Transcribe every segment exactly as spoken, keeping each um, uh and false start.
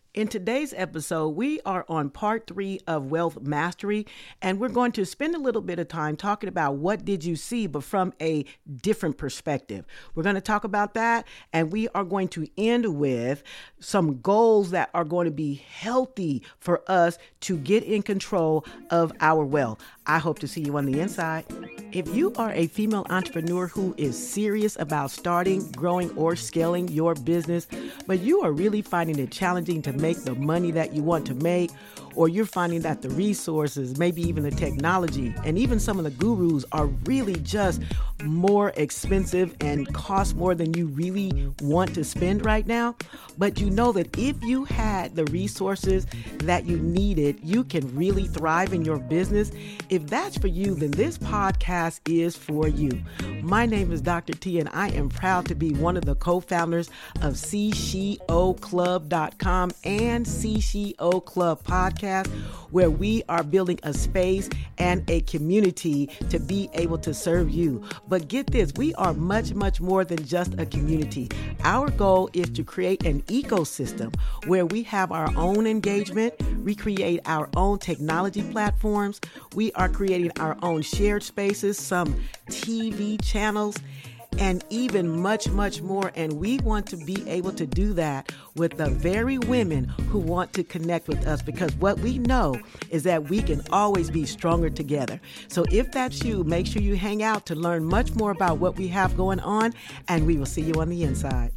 In today's episode, we are on part three of Wealth Mastery, and we're going to spend a little bit of time talking about what did you see, but from a different perspective. We're going to talk about that, and we are going to end with some goals that are going to be healthy for us to get in control of our wealth. I hope to see you on the inside. If you are a female entrepreneur who is serious about starting, growing, or scaling your business, but you are really finding it challenging to make the money that you want to make, or you're finding that the resources, maybe even the technology, and even some of the gurus are really just more expensive and cost more than you really want to spend right now. But you know that if you had the resources that you needed, you can really thrive in your business. If that's for you, then this podcast is for you. My name is Doctor T, and I am proud to be one of the co-founders of C C O Club dot com and C C O Club Podcast, where we are building a space and a community to be able to serve you. But get this, we are much, much more than just a community. Our goal is to create an ecosystem where we have our own engagement, we create our own technology platforms, we are creating our own shared spaces, some T V channels, and even much, much more. And we want to be able to do that with the very women who want to connect with us, because what we know is that we can always be stronger together. So if that's you, make sure you hang out to learn much more about what we have going on, and we will see you on the inside.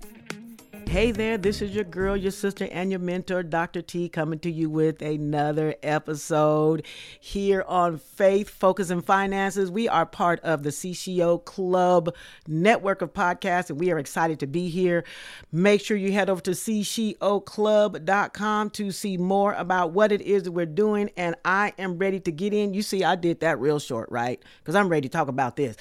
Hey there, this is your girl, your sister, and your mentor, Doctor T, coming to you with another episode here on Faith, Focus, and Finances. We are part of the C C O Club network of podcasts, and we are excited to be here. Make sure you head over to C C O Club dot com to see more about what it is that we're doing, and I am ready to get in. You see, I did that real short, right? Because I'm ready to talk about this.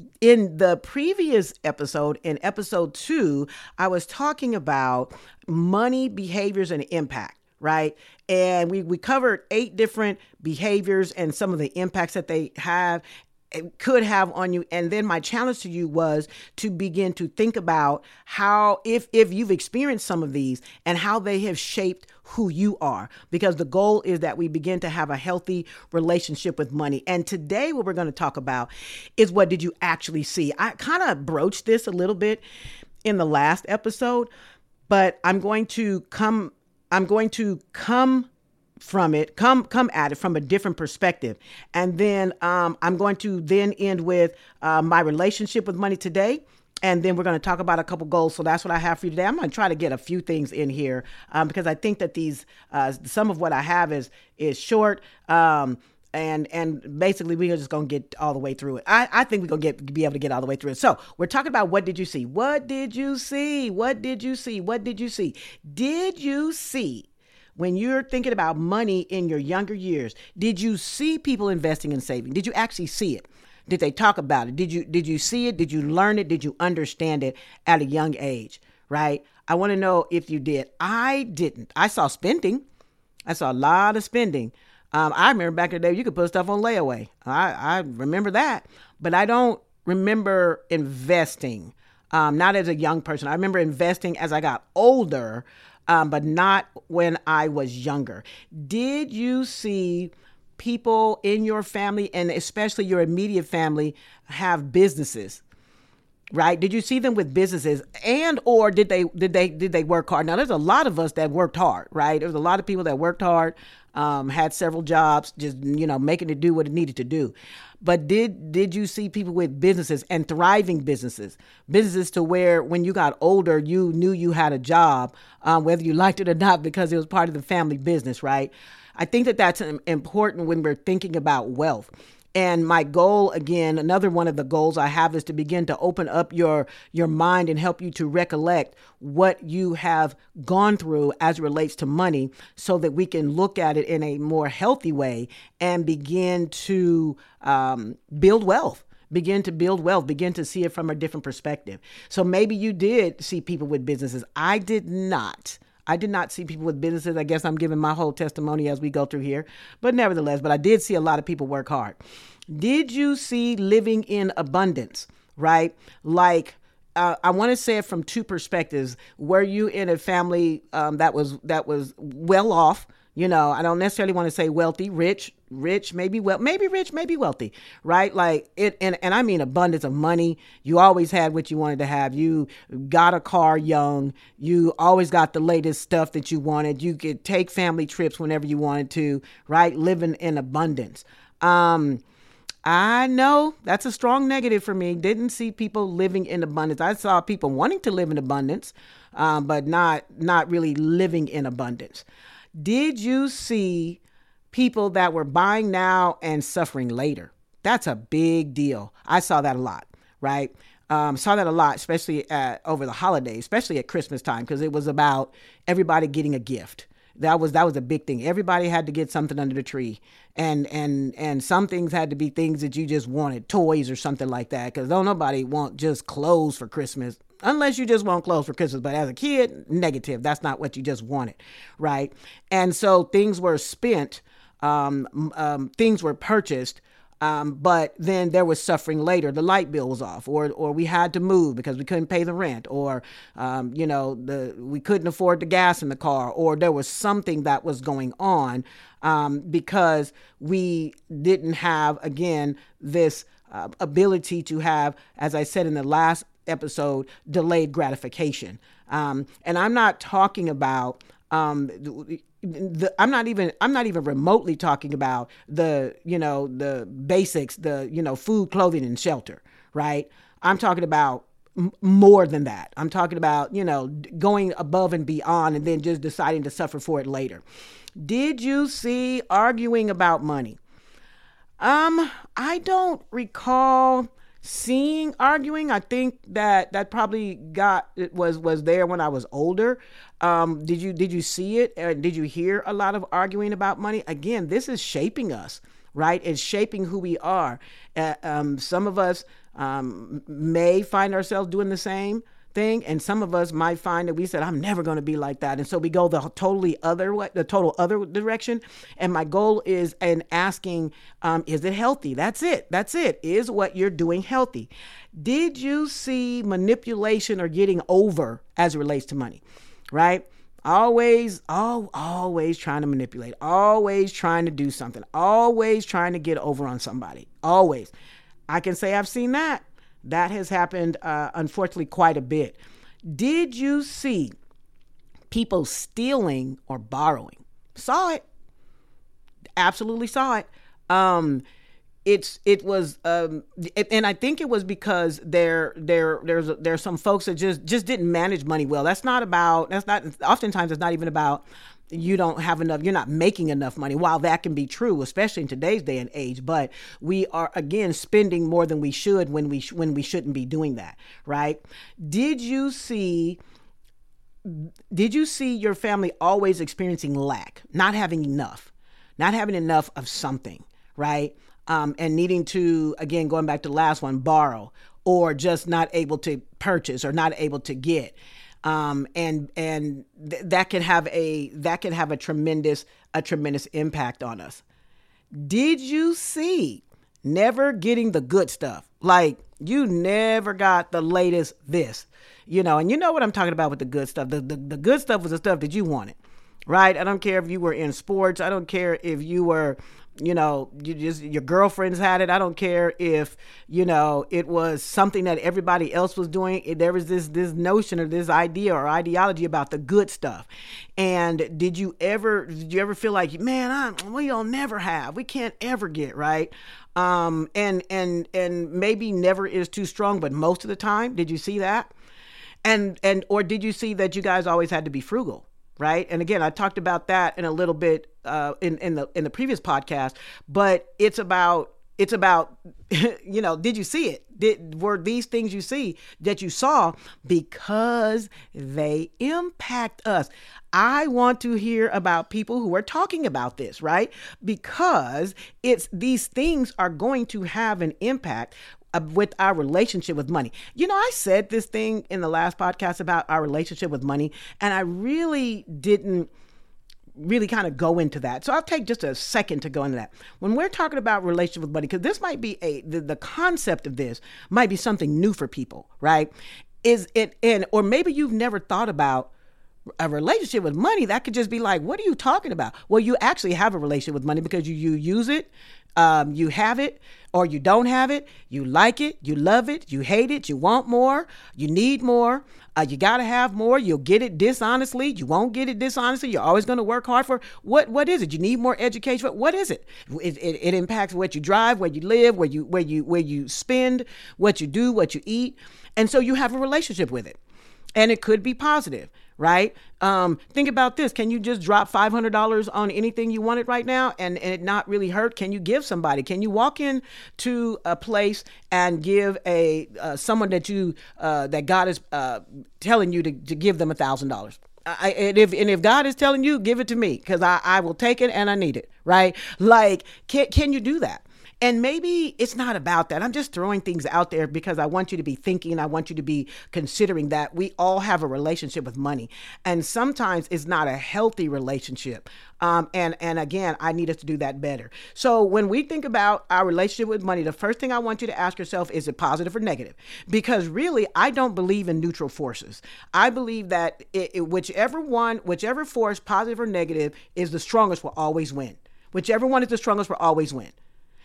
In the previous episode, in episode two, I was talking about about money, behaviors, and impact, right? And we, we covered eight different behaviors and some of the impacts that they have, could have on you. And then my challenge to you was to begin to think about how, if, if you've experienced some of these and how they have shaped who you are, because the goal is that we begin to have a healthy relationship with money. And today what we're going to talk about is, what did you actually see? I kind of broached this a little bit in the last episode, but I'm going to come, I'm going to come from it, come, come at it from a different perspective. And then um, I'm going to then end with uh, my relationship with money today. And then we're going to talk about a couple goals. So that's what I have for you today. I'm going to try to get a few things in here um, because I think that these, uh, some of what I have is, is short. Um, And and basically, we are just going to get all the way through it. I, I think we're going to get be able to get all the way through it. So we're talking about, what did you see? What did you see? What did you see? What did you see? Did you see, when you're thinking about money in your younger years, did you see people investing and saving? Did you actually see it? Did they talk about it? Did you did you see it? Did you learn it? Did you understand it at a young age? Right? I want to know if you did. I didn't. I saw spending. I saw a lot of spending. Um, I remember back in the day, you could put stuff on layaway. I, I remember that, but I don't remember investing, um, not as a young person. I remember investing as I got older, um, but not when I was younger. Did you see people in your family, and especially your immediate family, have businesses? Right? Did you see them with businesses, and or did they did they did they work hard? Now, there's a lot of us that worked hard, right? There's a lot of people that worked hard, um, had several jobs, just you know making it do what it needed to do. But did did you see people with businesses and thriving businesses, businesses to where when you got older, you knew you had a job, um, whether you liked it or not, because it was part of the family business, right? I think that that's important when we're thinking about wealth. And my goal, again, another one of the goals I have is to begin to open up your your mind and help you to recollect what you have gone through as it relates to money, so that we can look at it in a more healthy way and begin to um, build wealth. Begin to build wealth, begin to see it from a different perspective. So maybe you did see people with businesses. I did not. I did not see people with businesses. I guess I'm giving my whole testimony as we go through here. But nevertheless, but I did see a lot of people work hard. Did you see living in abundance, right? Like uh, I want to say it from two perspectives. Were you in a family um, that was that was well off? You know, I don't necessarily want to say wealthy, rich, rich, maybe well, maybe rich, maybe wealthy, right? Like it, and, and I mean abundance of money. You always had what you wanted to have. You got a car young. You always got the latest stuff that you wanted. You could take family trips whenever you wanted to, right? Living in abundance. Um, I know that's a strong negative for me. Didn't see people living in abundance. I saw people wanting to live in abundance, um, but not not really living in abundance. Did you see people that were buying now and suffering later? That's a big deal. I saw that a lot, right? Um, saw that a lot, especially at, over the holidays, especially at Christmas time, because it was about everybody getting a gift. That was that was a big thing. Everybody had to get something under the tree, and and and some things had to be things that you just wanted, toys or something like that, because don't nobody want just clothes for Christmas. Unless you just want clothes for Christmas. But as a kid, negative. That's not what you just wanted, right? And so things were spent, um, um, things were purchased, um, but then there was suffering later. The light bill was off, or or we had to move because we couldn't pay the rent, or um, you know, the we couldn't afford the gas in the car, or there was something that was going on um, because we didn't have, again, this uh, ability to have, as I said in the last episode, delayed gratification. Um, and I'm not talking about, um, the, the, I'm not even, I'm not even remotely talking about the, you know, the basics, the, you know, food, clothing, and shelter, right? I'm talking about m- more than that. I'm talking about, you know, going above and beyond and then just deciding to suffer for it later. Did you see arguing about money? Um, I don't recall seeing arguing. I think that that probably got it was was there when I was older. Um, did you did you see it? Or did you hear a lot of arguing about money? Again, this is shaping us, right? It's shaping who we are. Uh, um, some of us um, may find ourselves doing the same thing, and some of us might find that we said, I'm never going to be like that, and so we go the totally other way, the total other direction. And my goal is in asking, um, is it healthy? That's it. That's it. Is what you're doing healthy? Did you see manipulation or getting over as it relates to money? Right? Always, all, always trying to manipulate, always trying to do something, always trying to get over on somebody. Always. I can say I've seen that. That has happened, uh, unfortunately, quite a bit. Did you see people stealing or borrowing? Saw it. Absolutely saw it. Um, it's it was, um, it, and I think it was because there there there's there's some folks that just just didn't manage money well. That's not about. That's not. Oftentimes, it's not even about. You don't have enough, you're not making enough money. While that can be true, especially in today's day and age, but we are, again, spending more than we should when we sh- when we shouldn't be doing that, right? Did you see, did you see your family always experiencing lack, not having enough, not having enough of something, right? Um, and needing to, again, going back to the last one, borrow, or just not able to purchase or not able to get. Um, and, and th- that can have a, that can have a tremendous, a tremendous impact on us. Did you see never getting the good stuff? Like you never got the latest this, you know, and you know what I'm talking about with the good stuff. The, the, the good stuff was the stuff that you wanted, right? I don't care if you were in sports. I don't care if you were, you know, you just, your girlfriends had it. I don't care if, you know, it was something that everybody else was doing. There was this, this notion or this idea or ideology about the good stuff. And did you ever, did you ever feel like, man, I, we'll never have, we can't ever get, right? Um, and, and, and maybe never is too strong, but most of the time, did you see that? And, and, or did you see that you guys always had to be frugal? Right. And again, I talked about that in a little bit uh, in, in the in the previous podcast, but it's about it's about, you know, did you see it? Did were these things you see that you saw because they impact us? I want to hear about people who are talking about this, right? Because it's these things are going to have an impact with our relationship with money. You know, I said this thing in the last podcast about our relationship with money, and I really didn't really kind of go into that. So I'll take just a second to go into that. When we're talking about relationship with money, because this might be a, the, the concept of this might be something new for people, right? is it in, or maybe you've never thought about a relationship with money. That could just be like, what are you talking about? Well, you actually have a relationship with money because you, you use it, um, you have it, or you don't have it. You like it, you love it, you hate it, you want more, you need more, uh, you got to have more. You'll get it dishonestly. You won't get it dishonestly. You're always going to work hard for what? What is it? You need more education. What is it? It, it? it impacts what you drive, where you live, where you where you where you spend, what you do, what you eat, and so you have a relationship with it, and it could be positive. Right? Um, think about this. Can you just drop five hundred dollars on anything you wanted right now and, and it not really hurt? Can you give somebody? Can you walk in to a place and give a uh, someone that you uh, that God is uh, telling you to, to give them a thousand dollars? I, and if and if God is telling you, give it to me because I, I will take it and I need it. Right? Like, can can you do that? And maybe it's not about that. I'm just throwing things out there because I want you to be thinking. I want you to be considering that we all have a relationship with money. And sometimes it's not a healthy relationship. Um, and, and again, I need us to do that better. So when we think about our relationship with money, the first thing I want you to ask yourself, is it positive or negative? Because really, I don't believe in neutral forces. I believe that it, it, whichever one, whichever force, positive or negative, is the strongest will always win. Whichever one is the strongest will always win.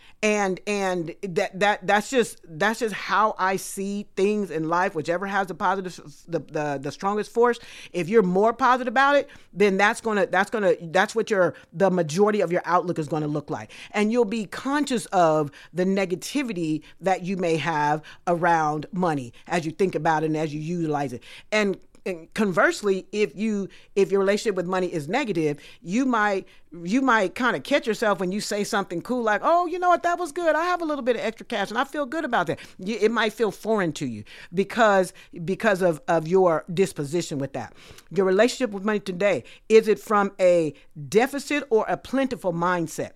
And and that that that's just that's just how I see things in life. Whichever has the positive, the, the the strongest force. If you're more positive about it, then that's gonna that's gonna that's what your the majority of your outlook is gonna look like. And you'll be conscious of the negativity that you may have around money as you think about it and as you utilize it. And And conversely, if you if your relationship with money is negative, you might you might kind of catch yourself when you say something cool like, oh, you know what, that was good. I have a little bit of extra cash and I feel good about that. It might feel foreign to you because because of, of your disposition with that. Your relationship with money today, is it from a deficit or a plentiful mindset?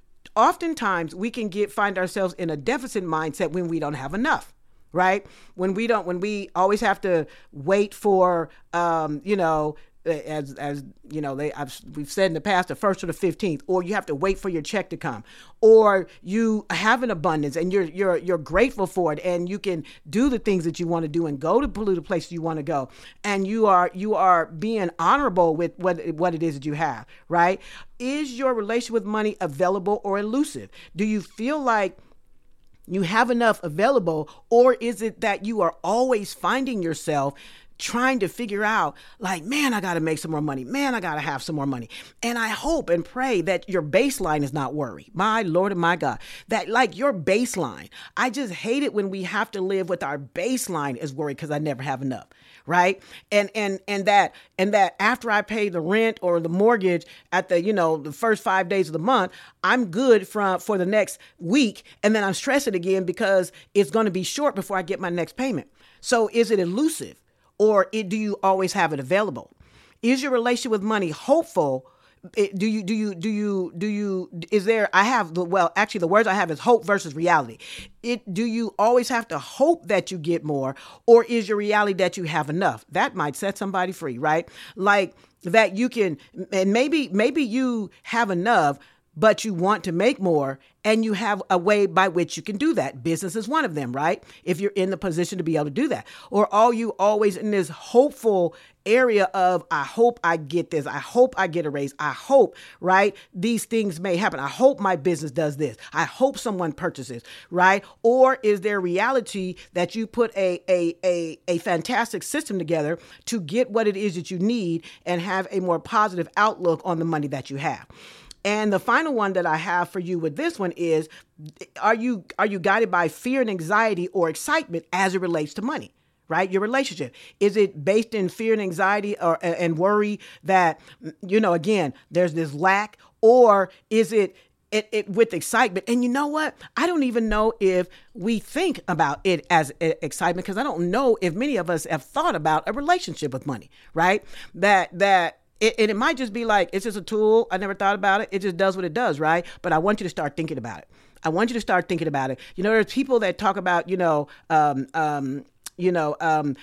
Oftentimes we can get find ourselves in a deficit mindset when we don't have enough. Right? When we don't, when we always have to wait for, um, you know, as, as, you know, they, I've, we've said in the past, the first or the fifteenth, or you have to wait for your check to come, or you have an abundance and you're, you're, you're grateful for it and you can do the things that you want to do and go to the places you want to go. And you are, you are being honorable with what, what it is that you have, right? Is your relationship with money available or elusive? Do you feel like you have enough available, or is it that you are always finding yourself trying to figure out like, man, I got to make some more money. Man, I got to have some more money. And I hope and pray that your baseline is not worry. My Lord and my God, that like your baseline, I just hate it when we have to live with our baseline is worry because I never have enough. Right. And, and, and that, and that after I pay the rent or the mortgage at the, you know, the first five days of the month, I'm good from, for the next week. And then I'm stressing again because it's going to be short before I get my next payment. So is it elusive or it, do you always have it available? Is your relationship with money hopeful? It, do you, do you, do you, do you, is there, I have the, well, actually the words I have is hope versus reality. It, do you always have to hope that you get more, or is your reality that you have enough? That might set somebody free, right? Like that you can, and maybe, maybe you have enough, but you want to make more and you have a way by which you can do that. Business is one of them, right? If you're in the position to be able to do that. Or are you always in this hopeful area of, I hope I get this. I hope I get a raise. I hope, right? These things may happen. I hope my business does this. I hope someone purchases, right? Or is there reality that you put a, a, a, a fantastic system together to get what it is that you need and have a more positive outlook on the money that you have? And the final one that I have for you with this one is, are you are you guided by fear and anxiety or excitement as it relates to money, right? Your relationship. Is it based in fear and anxiety or and worry that, you know, again, there's this lack, or is it It, it with excitement? And you know what? I don't even know if we think about it as excitement, because I don't know if many of us have thought about a relationship with money, right? That, that, It, and it might just be like, it's just a tool. I never thought about it. It just does what it does, right? But I want you to start thinking about it. I want you to start thinking about it. You know, there's people that talk about, you know, um, um, you know, um,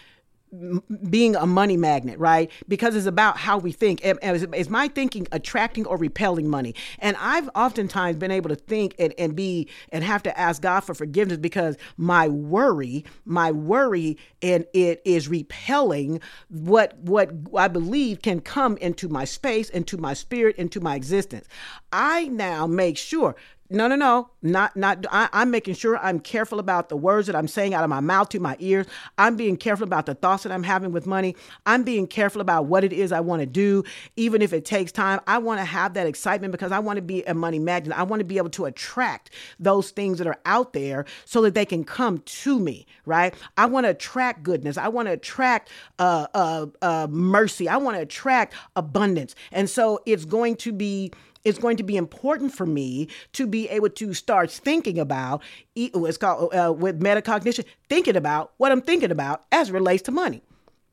being a money magnet, right? Because it's about how we think. Is, is my thinking attracting or repelling money? And I've oftentimes been able to think and, and be and have to ask God for forgiveness because my worry, my worry, and it is repelling what what I believe can come into my space, into my spirit, into my existence. I now make sure. No, no, no, not, not, I, I'm making sure I'm careful about the words that I'm saying out of my mouth to my ears. I'm being careful about the thoughts that I'm having with money. I'm being careful about what it is I want to do. Even if it takes time, I want to have that excitement because I want to be a money magnet. I want to be able to attract those things that are out there so that they can come to me, right? I want to attract goodness. I want to attract uh, uh, uh, mercy. I want to attract abundance. And so it's going to be It's going to be important for me to be able to start thinking about, it's called uh, with metacognition, thinking about what I'm thinking about as it relates to money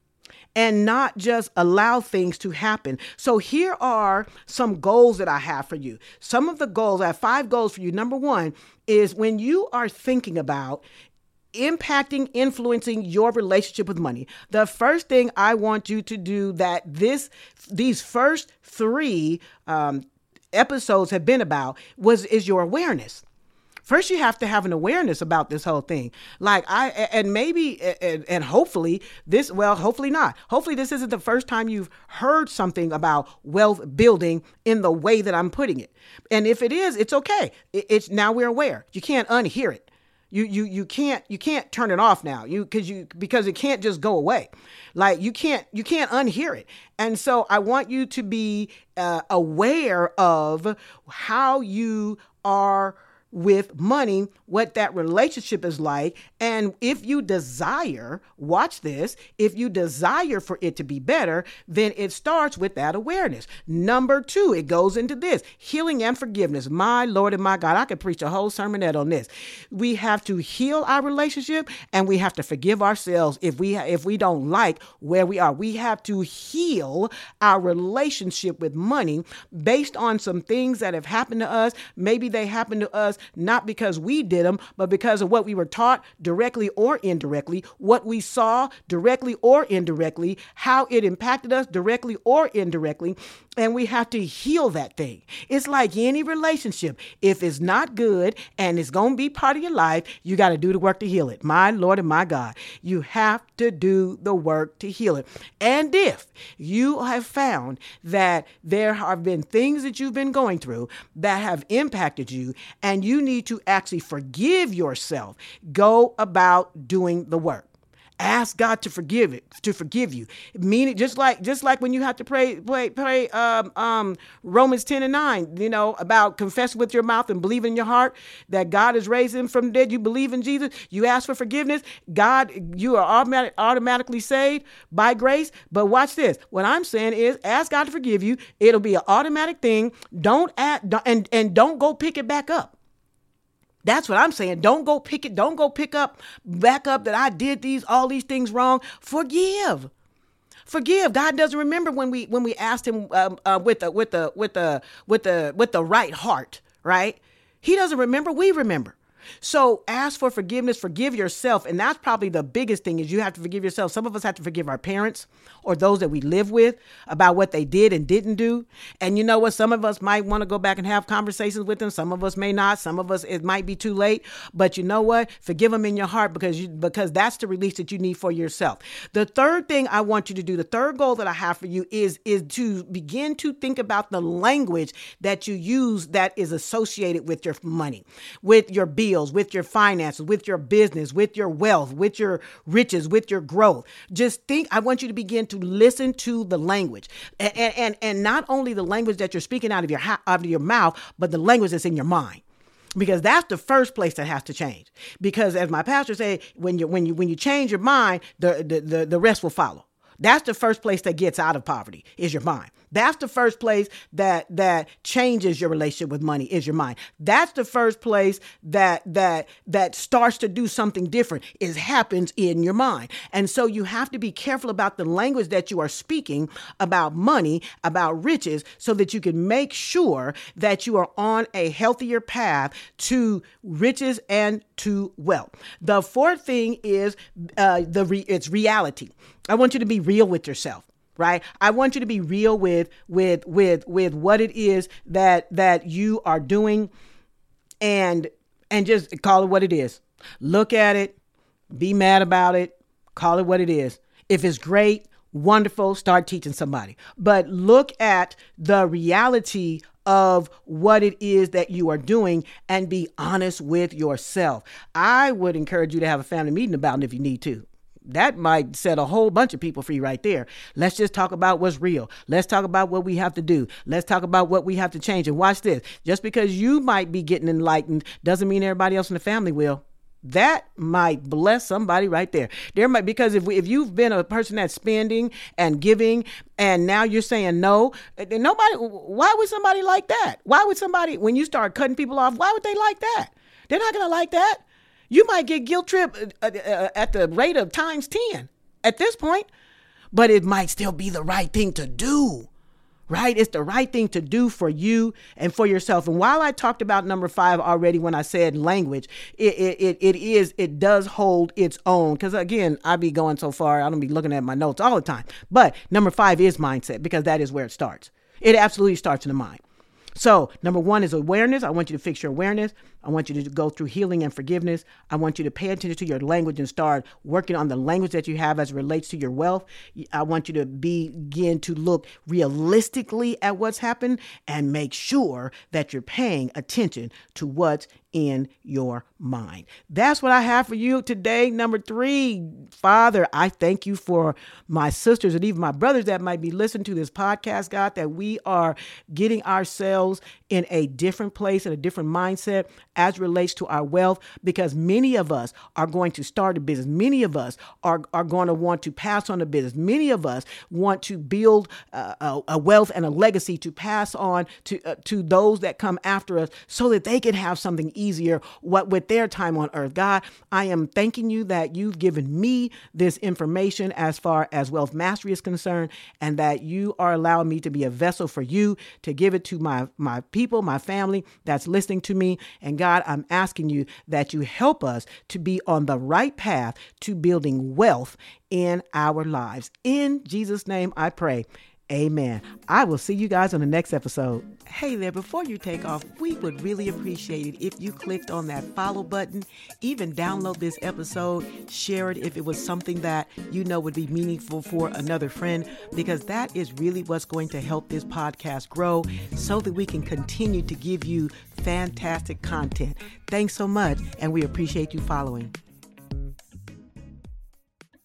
and not just allow things to happen. So here are some goals that I have for you. Some of the goals, I have five goals for you. Number one is when you are thinking about impacting, influencing your relationship with money. The first thing I want you to do that this, these first three, um, episodes have been about was is your awareness. First, you have to have an awareness about this whole thing. Like I, and maybe, and, and hopefully this, well, hopefully not. Hopefully this isn't the first time you've heard something about wealth building in the way that I'm putting it. And if it is, it's okay. It, it's now we're aware. You can't unhear it. You you you can't you can't turn it off now. You because you because it can't just go away. Like you can't you can't unhear it. And so I want you to be uh, aware of how you are with money, what that relationship is like. And if you desire, watch this, if you desire for it to be better, then it starts with that awareness. Number two, it goes into this, healing and forgiveness. My Lord and my God, I could preach a whole sermonette on this. We have to heal our relationship and we have to forgive ourselves if we if we don't like where we are. We have to heal our relationship with money based on some things that have happened to us. Maybe they happened to us not because we did them, but because of what we were taught directly or indirectly, what we saw directly or indirectly, how it impacted us directly or indirectly. And we have to heal that thing. It's like any relationship. If it's not good and it's going to be part of your life, you got to do the work to heal it. My Lord and my God, you have to do the work to heal it. And if you have found that there have been things that you've been going through that have impacted you and you need to actually forgive yourself, go about doing the work. Ask God to forgive it, to forgive you. Mean it just like just like when you have to pray, pray, pray um, um, Romans ten and nine, you know, about confess with your mouth and believe in your heart that God has raised him from the dead. You believe in Jesus. You ask for forgiveness. God, you are automatic, automatically saved by grace. But watch this. What I'm saying is ask God to forgive you. It'll be an automatic thing. Don't add, and, and don't go pick it back up. That's what I'm saying. Don't go pick it. Don't go pick up, back up that I did these, all these things wrong. Forgive. Forgive. God doesn't remember when we, when we asked him um, uh, with the, with the, with the, with the, with the right heart, right? He doesn't remember. We remember. So ask for forgiveness, forgive yourself. And that's probably the biggest thing is you have to forgive yourself. Some of us have to forgive our parents or those that we live with about what they did and didn't do. And you know what? Some of us might want to go back and have conversations with them. Some of us may not. Some of us, it might be too late. But you know what? Forgive them in your heart because you, because that's the release that you need for yourself. The third thing I want you to do, the third goal that I have for you is, is to begin to think about the language that you use that is associated with your money, with your bills, with your finances, with your business, with your wealth, with your riches, with your growth. Just think, I want you to begin to listen to the language and, and, and not only the language that you're speaking out of your, out of your mouth, but the language that's in your mind. Because that's the first place that has to change. Because as my pastor said, when you, when you, when you change your mind, the, the, the, the rest will follow. That's the first place that gets out of poverty is your mind. That's the first place that that changes your relationship with money is your mind. That's the first place that that that starts to do something different is happens in your mind. And so you have to be careful about the language that you are speaking about money, about riches, so that you can make sure that you are on a healthier path to riches and to wealth. The fourth thing is uh, the re- it's reality. I want you to be real with yourself. Right. I want you to be real with with with with what it is that that you are doing and and just call it what it is. Look at it. Be mad about it. Call it what it is. If it's great, wonderful, start teaching somebody. But look at the reality of what it is that you are doing and be honest with yourself. I would encourage you to have a family meeting about it if you need to. That might set a whole bunch of people free right there. Let's just talk about what's real. Let's talk about what we have to do. Let's talk about what we have to change. And watch this. Just because you might be getting enlightened doesn't mean everybody else in the family will. That might bless somebody right there. There might, because if we, if you've been a person that's spending and giving, and now you're saying no, then nobody. Why would somebody like that? Why would somebody, when you start cutting people off, why would they like that? They're not going to like that. You might get guilt trip uh, uh, at the rate of times ten at this point, but it might still be the right thing to do, right? It's the right thing to do for you and for yourself. And while I talked about number five already when I said language, it it it is, it does hold its own. Because again, I be going so far, I don't be looking at my notes all the time. But number five is mindset, because that is where it starts. It absolutely starts in the mind. So number one is awareness. I want you to fix your awareness. I want you to go through healing and forgiveness. I want you to pay attention to your language and start working on the language that you have as it relates to your wealth. I want you to begin to look realistically at what's happened and make sure that you're paying attention to what's in your mind. That's what I have for you today. Number three, Father, I thank you for my sisters and even my brothers that might be listening to this podcast, God, that we are getting ourselves in a different place and a different mindset as it relates to our wealth, because many of us are going to start a business. Many of us are, are going to want to pass on a business. Many of us want to build uh, a, a wealth and a legacy to pass on to uh, to those that come after us so that they can have something easier what with their time on earth. God, I am thanking you that you've given me this information as far as Wealth Mastery is concerned, and that you are allowing me to be a vessel for you to give it to my, my people, my family that's listening to me. And God, I'm asking you that you help us to be on the right path to building wealth in our lives. In Jesus' name, I pray. Amen. I will see you guys on the next episode. Hey there, before you take off, we would really appreciate it if you clicked on that follow button, even download this episode, share it if it was something that you know would be meaningful for another friend, because that is really what's going to help this podcast grow so that we can continue to give you fantastic content. Thanks so much, and we appreciate you following.